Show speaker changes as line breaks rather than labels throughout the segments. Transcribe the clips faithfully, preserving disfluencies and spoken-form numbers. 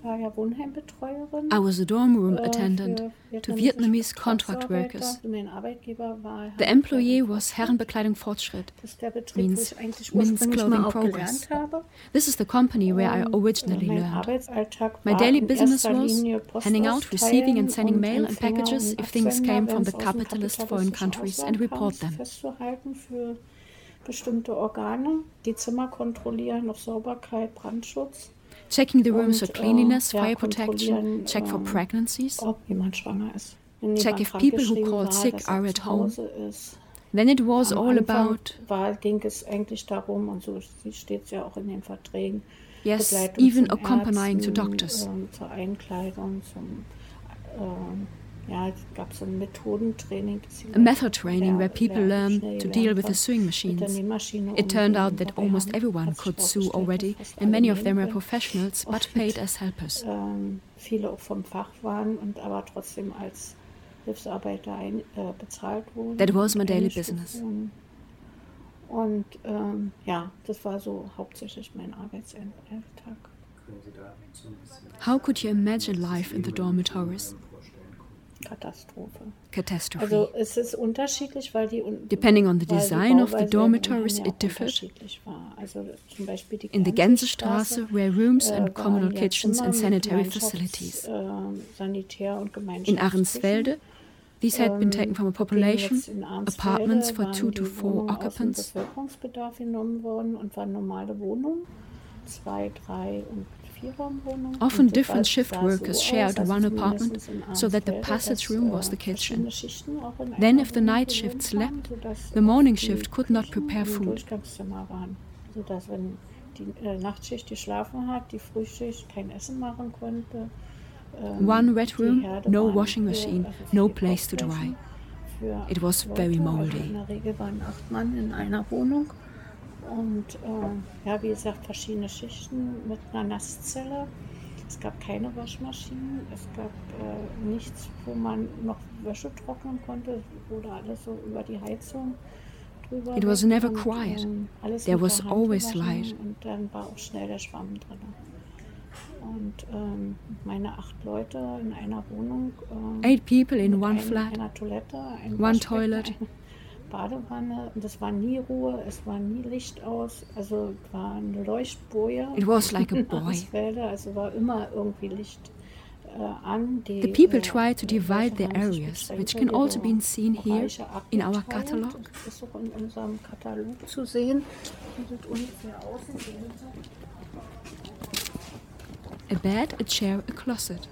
war ja Wohnheimbetreuerin.
I was a dorm room
äh,
attendant to Vietnamese contract workers.
Mein Arbeitgeber war
The employee was Herrenbekleidung Fortschritt,
Das ist der Betrieb,
means
wo ich eigentlich
men's
ursprünglich
clothing
mal auch
progress.
gelernt habe.
This is the company where I
Und,
originally
äh, mein
learned.
Arbeitsalltag
My
war
daily
in
business
erster
was
Linie Post
handing out, receiving and sending
und
mail and
Empfänger
packages
und
if things
Absender,
came from
wenn
the
es aus dem
capitalist foreign
kapitalistischen
countries
Ausland
and report
kam,
them.
festzuhalten für bestimmte Organe, die Zimmer kontrollieren, auf Sauberkeit, Brandschutz.
Checking the rooms
Und,
for cleanliness,
äh, ja,
fire protection,
kontrollieren,
check for
ähm,
pregnancies,
ob jemand schwanger ist. Wenn
check
jemand
if people who
krankgeschrieben
called
war,
sick
dass er
are at
zu
home.
Hause ist.
Then it was
Am
all
Anfang
about,
war, ging es eigentlich darum, und so steht es ja auch in den Verträgen,
yes,
Begleitung
even
zum
accompanying to
Ärzten,
doctors.
ähm, zur Einkleidung, zum, ähm, ja, es gab so ein Methodentraining.
A method training where people
ler-
learn
schnell
to
lernen
deal with the
kann,
sewing
mit der
machines.
Nähmaschine
It turned out
umgehen.
that
Dabei
almost
haben-
everyone
hat sich
could sew
herausgestellt,
already,
dass fast
and many
alle
of them were
nähen können.
professionals, but
Und,
paid as helpers.
ähm, viele auch vom Fach waren und aber trotzdem als Hilfsarbeiter ein, äh, bezahlt wurden.
That was my
und
daily
eingestuft
business.
wurden. Und ähm, ja, das war so hauptsächlich mein Arbeitsalltag.
How could you imagine life in the dormitories?
Katastrophe.
Catastrophe.
Also es ist unterschiedlich, weil die un-
Depending on the
weil die
design of the
Bauweise
dormitories,
im Wohnheim ja
it differed.
unterschiedlich war. Also zum Beispiel die
In the Gänsestraße were rooms
äh,
and communal
waren ja
kitchens
Zimmer
and
mit
sanitary
Gemeinschafts-
facilities.
äh, Sanitär- und
In
Gemeinschaftsküchen.
Ahrensfelde, these had been taken from a population,
Jetzt in Arnsfelde
apartments for
waren
two
die
to four
Wohnungen aus dem
occupants.
Bevölkerungsbedarf genommen worden und waren normale Wohnungen, zwei, drei und vierraumwohnungen.
Often
Und das
different
sah-
shift
sah
workers
so
shared
aus, also
one
zumindest
apartment,
in
so that the
Arnsfelde,
passage
dass,
room
äh,
was the kitchen.
verschiedene Schichten auch in
Then
einer
if the
Wohnung
night
gewohnt
shift
haben,
slept,
sodass
the morning
die
shift could not
Küchen
prepare
im
food.
Durchgangszimmer waren, sodass wenn die äh, Nachtschicht geschlafen hat, die Frühschicht kein Essen machen konnte. Ähm,
One wet
die
room,
Herde
no
waren
washing
für-
machine,
also
no
vier
place to dry.
Kochflächen für
It was
acht
very
Leute.
moldy.
Also in der Regel waren acht Mann in einer Wohnung. Und äh, ja, wie gesagt, verschiedene Schichten mit einer Nasszelle. Es gab keine Waschmaschinen, es gab äh, nichts, wo man noch Wäsche trocknen konnte. Es wurde alles so über die Heizung drüber.
It was
weg
never
und,
quiet.
ähm, alles
There
mit
was
der Hand
always
gewaschen
light.
Und dann war auch schnell der Schwamm drin. Und ähm, meine acht Leute in einer Wohnung. ähm,
Eight people in
mit
one
ein,
flat,
einer Toilette, ein
one
Waschbecken,
toilet.
eine Badewanne. Und es war nie Ruhe, es war nie Licht aus. Also war eine Leuchtboje.
It was like a
in
boy.
Arnsfelde, also war immer irgendwie Licht äh, an. Die,
The people
äh,
tried to
die
divide
Leute
the
haben sich
areas,
getrennt,
which
weil
can
ihre
also be seen here
Bereiche
in our
abgeteilt.
catalog.
Das ist auch in unserem Katalog zu sehen. Wie sieht ungefähr aus.
A bed, a chair, a closet.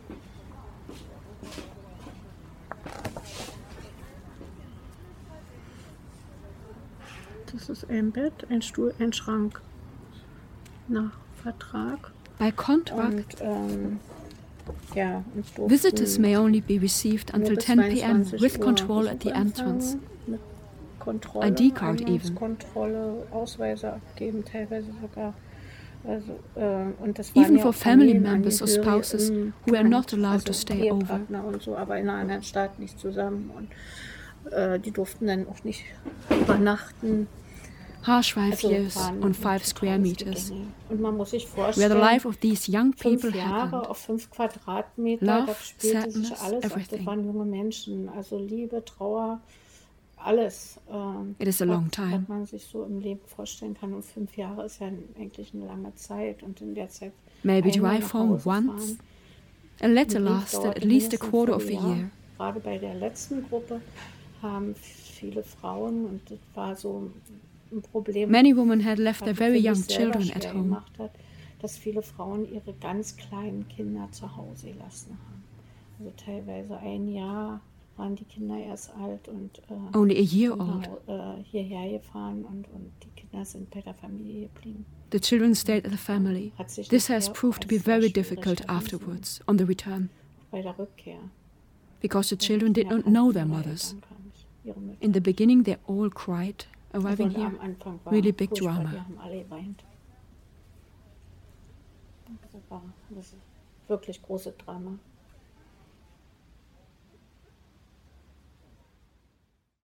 Das ist ein Bett, ein Stuhl, ein Schrank. Nach Vertrag.
By contract,
Und, ähm, ja, und durften
visitors may only be received
nur
until
bis
ten p m
zweiundzwanzig
with
Uhr
control at the
Besuch
entrance.
empfangen, mit Kontrolle,
I D card even.
Eingangskontrolle, Ausweise abgeben, teilweise sogar. Also, äh, und das waren
Even
ja
for
auch
family
Familienangehörige
members or spouses
im
who were
Land,
not allowed
also
to stay over.
Ehepartner und so, aber in einer anderen Stadt nicht zusammen. Und äh, die durften dann auch nicht übernachten.
Harsh five
Also
years
waren
on five square
totales
meters,
Gedränge. Und man muss sich
where
vorstellen,
the life of these young people
fünf Jahre
happened.
auf fünf Quadratmeter,
Love,
da spielte sich
sadness,
alles ab.
everything.
Das waren junge Menschen, also Liebe, Trauer, alles. Ähm,
It is a long time.
Was man sich so im Leben vorstellen kann. Und fünf Jahre ist ja eigentlich eine lange Zeit. Und in der Zeit
Maybe
einmal
drive
nach
home
Hause
once.
fahren.
A letter
Ein Brief
lasted
dauerte
at least a
mindestens
quarter of a
Vierteljahr.
year.
Gerade bei der letzten Gruppe haben viele Frauen, und das war so ein Problem,
Many women had left their
was
very
für
young
mich selber
children at
schwer
home.
gemacht hat, dass viele Frauen ihre ganz kleinen Kinder zu Hause gelassen haben. Also teilweise ein Jahr waren die Kinder erst alt und äh,
Only a year
sind
old.
nach, äh, hierher gefahren und, und die Kinder sind bei der Familie geblieben.
The children stayed at the family.
Hat sich
This has
nachher
proved to be
als sehr
very
schwierig
difficult
erwiesen
afterwards, on the return,
bei der Rückkehr.
because the
Die
children did
Kinder
not know
kannten
their
ihre
mothers.
Eltern gar nicht, ihre Mütter.
In the beginning, they all cried,
Also
arriving
und
here.
am Anfang war
Really big
furchtbar,
drama.
Die haben alle geweint. Das war das ist wirklich große Drama.